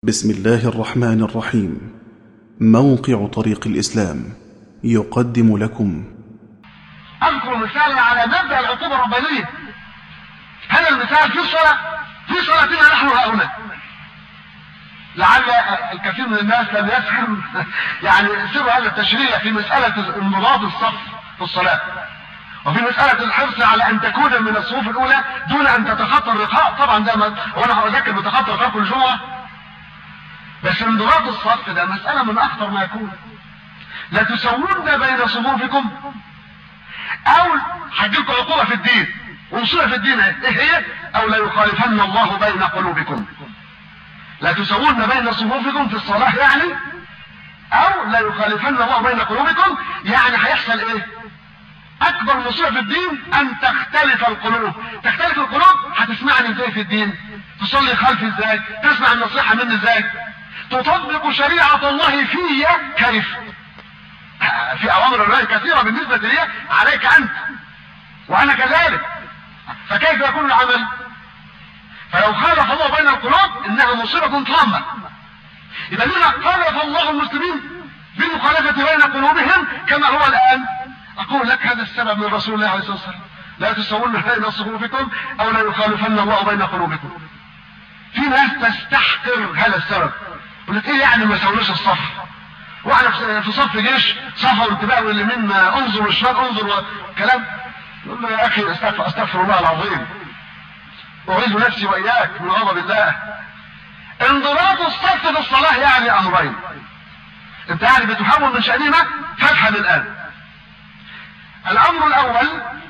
بسم الله الرحمن الرحيم. موقع طريق الإسلام يقدم لكم. أذكر مثالا على مبدأ العقوبة الربانية. هذا المثال في الصلاة، في صلاتنا نحن هؤلاء. لعل الكثير من الناس لم يفهم يعني سر هذا التشريع في مسألة انضباط الصف في الصلاة، وفي مسألة الحرص على أن تكون من الصفوف الأولى دون أن تتخطى الرقاب. طبعا ده وأنا أذكر بتخطى الرقاب كل جمعة، بس انضباط الصف ده مسألة من أخطر ما يكون. لا تسوون بين صفوفكم، أو هتجيلكم عقوبة في الدين ومصيبة في الدين. إيه هي؟ أو لا يخالفن الله بين قلوبكم. لا تسوون بين صفوفكم في الصلاة يعني، أو لا يخالفن الله بين قلوبكم، يعني هيحصل إيه؟ أكبر مصيبة في الدين أن تختلف القلوب. تختلف القلوب، هتسمعني إزاي في الدين؟ تصلي خلفي إزاي؟ تسمع النصيحة مني إزاي؟ تطبق شريعة الله في كيف؟ في أوامر الله كثيرة بالنسبة لي عليك أنت وأنا كذلك، فكيف يكون العمل؟ فلو خالف الله بين القلوب إنها مصيبة طامة. إذا لما خالف الله المسلمين بالمخالفة بين قلوبهم كما هو الآن؟ أقول لك هذا السبب من رسول الله عليه الصلاة والسلام: لا تسوون بين صفوفكم أو لا يخالفن الله بين قلوبكم. في ناس تستحقر هذا السبب، يقول لك إيه يعني ما يسووناش الصف؟ واحنا في صف جيش صف وانتباه واليمين انظر والشمال انظر وكلام. يقول له يا أخي استغفر الله العظيم، أعيذ نفسي وإياك من غضب الله. انضباط الصف في الصلاة يعني أمرين. أنت يعني بتحول من شأنهما فافهم الآن. الأمر الأول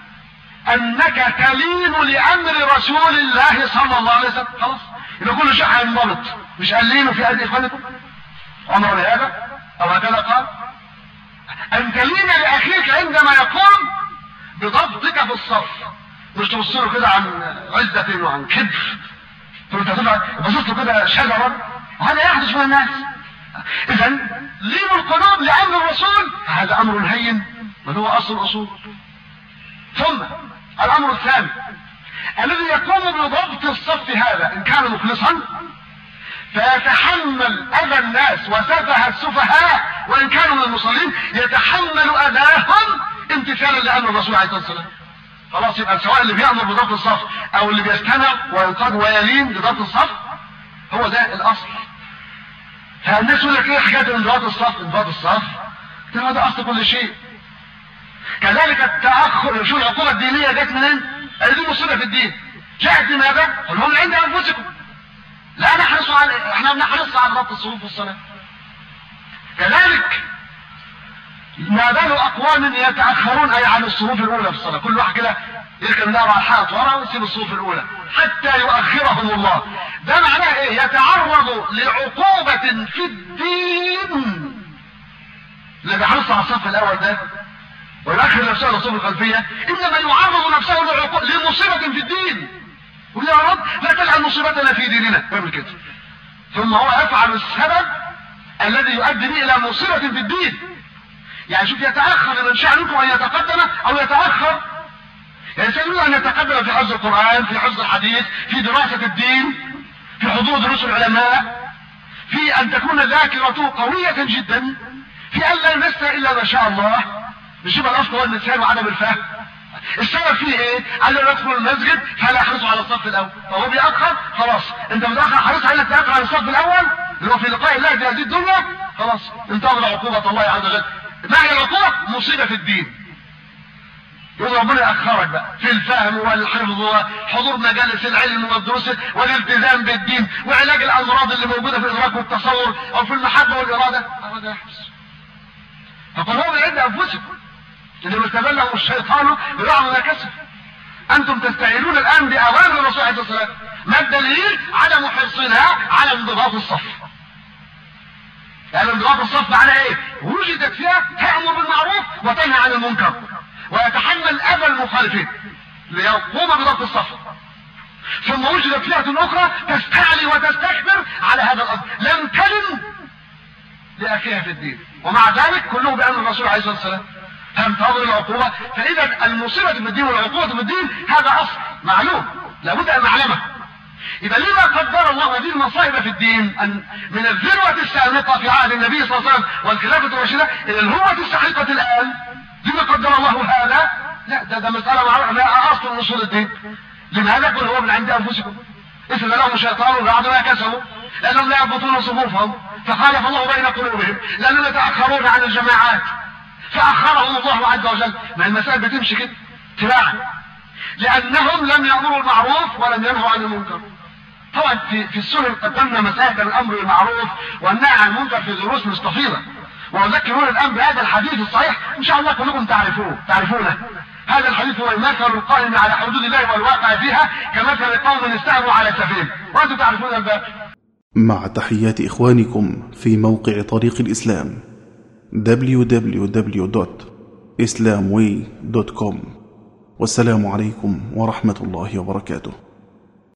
أنك تلين لأمر رسول الله صلى الله عليه وسلم. خلاص يبقى كل شيء هينضبط. مش قالينه في أهل إخوانكم أمر بهذا أو هكذا قال؟ أن تلين لأخيك عندما يقوم بضبطك في الصف، مش توصله كده عن عزة وعن كبر، فانت تطلع بصيت له كده شجرا. وهذا يحدث من الناس. إذا لين القلوب لأمر الرسول هذا أمر هين بل هو أصل الأصول. ثم الأمر الثاني الذي يقوم بضبط الصف هذا إن كان مخلصا فيتحمل أذى الناس وسفه السفهاء وإن كانوا من المصلين يتحمل أذاهم امتثالا لأمر الرسول عليه الصلاة والسلام. خلاص يبقى سواء اللي بيأمر بضبط الصف أو اللي بيستمع وينقاد ويلين لضبط الصف هو ده الأصل. فالناس يقول لك إيه حكاية انضباط الصف؟ انضباط الصف ده أصل كل شيء. كذلك التأخر. شو العقوبة الدينية جت منين؟ دي مصيبة في الدين. جاءت لماذا؟ قل هم عند أنفسكم. لا نحرص على، احنا بنحرص على ضبط الصفوف في الصلاة. كذلك ما بال أقوام يتأخرون أي عن الصفوف الأولى في الصلاة. كل واحد كده يركب نار على الحائط ورا ويسيب الصفوف الأولى حتى يؤخرهم الله. ده معناه إيه؟ يتعرض لعقوبة في الدين. اللي بيحرص على الصف الأول ده ويؤخر نفسه على الصفوف الخلفية إنما يعرض نفسه لمصيبة في الدين. يقول يا رب لا تجعل مصيبتنا في ديننا، يعمل كده. ثم هو يفعل السبب الذي يؤدي به إلى مصيبة في الدين. يعني شوف، يتأخر من شأنكم أن يتقدم أو يتأخر. يعني سيقول أن يتقدم في حفظ القرآن، في حفظ الحديث، في دراسة الدين، في حضور دروس العلماء، في أن تكون ذاكرته قوية جدا، في أن لا ينسى إلا ما شاء الله. مش يبقى الأصل هو النسيان وعدم الفهم. السبب فيه ايه؟ قال له يدخل المسجد فلا يحرصوا على الصف الاول. فهو بيأخر، خلاص انت متأخر، حريص على انك تأخر على الصف الاول اللي هو في لقاء الله في هذه الدنيا. خلاص انتظر عقوبة الله عز وجل. ما هي العقوبة؟ مصيبة في الدين. يقول ربنا يأخرك بقى في الفهم والحفظ وحضور مجالس العلم والدروس والالتزام بالدين وعلاج الامراض اللي موجودة في الادراك والتصور او في المحبة والارادة. هذا يحدث. فقل هو عند انفسكم إنما استبلهم الشيطان ببعض ما كسب. أنتم تستعينون الآن بأوامر الرسول عليه الصلاة والسلام. ما الدليل؟ عدم حرصنا على انضباط الصف. يعني انضباط الصف معناه إيه؟ وجدت فيها تأمر بالمعروف وتنهى عن المنكر ويتحمل أذى المخالفين ليقوم بضبط الصف. ثم وجدت فئة أخرى تستعلي وتستكبر على هذا الأمر، لم تلن لأخيها في الدين، ومع ذلك كله بأمر الرسول عليه الصلاة والسلام. تنتظر العقوبة. فإذا المصيبة في الدين والعقوبة في الدين هذا أصل معلوم لابد أن نعلمه. إذا لما قدر الله هذه المصائب في الدين أن من الذروة السامقة في عهد النبي صلى الله عليه وسلم والخلافة الراشدة إلى الهوة الساحقة الآن؟ لما قدر الله هذا؟ لا، ده مسألة معروفة، لا أصل من أصول الدين. لماذا؟ قل هو من عند أنفسكم، إذن لهم شيطان بعد ما كسبوا، لأنهم لا يضبطون صفوفهم فخالف الله بين قلوبهم، لأنهم يتأخرون عن الجماعات فأخرهم الله عز وجل. ما المسائل بتمشي كده تباعا، لأنهم لم يأمروا المعروف ولم ينهوا عن المنكر. طبعا في السنن قدمنا مسائل الأمر بالمعروف والنهي عن المنكر في دروس مستفيضة، وأذكرون الآن بهذا الحديث الصحيح إن شاء الله كلكم تعرفونه. هذا الحديث هو المثل القائم على حدود الله والواقع فيها كمثل قوم استعموا على سفينة، وأنتم تعرفون الباب. مع تحيات إخوانكم في موقع طريق الإسلام www.islamway.com. والسلام عليكم ورحمة الله وبركاته.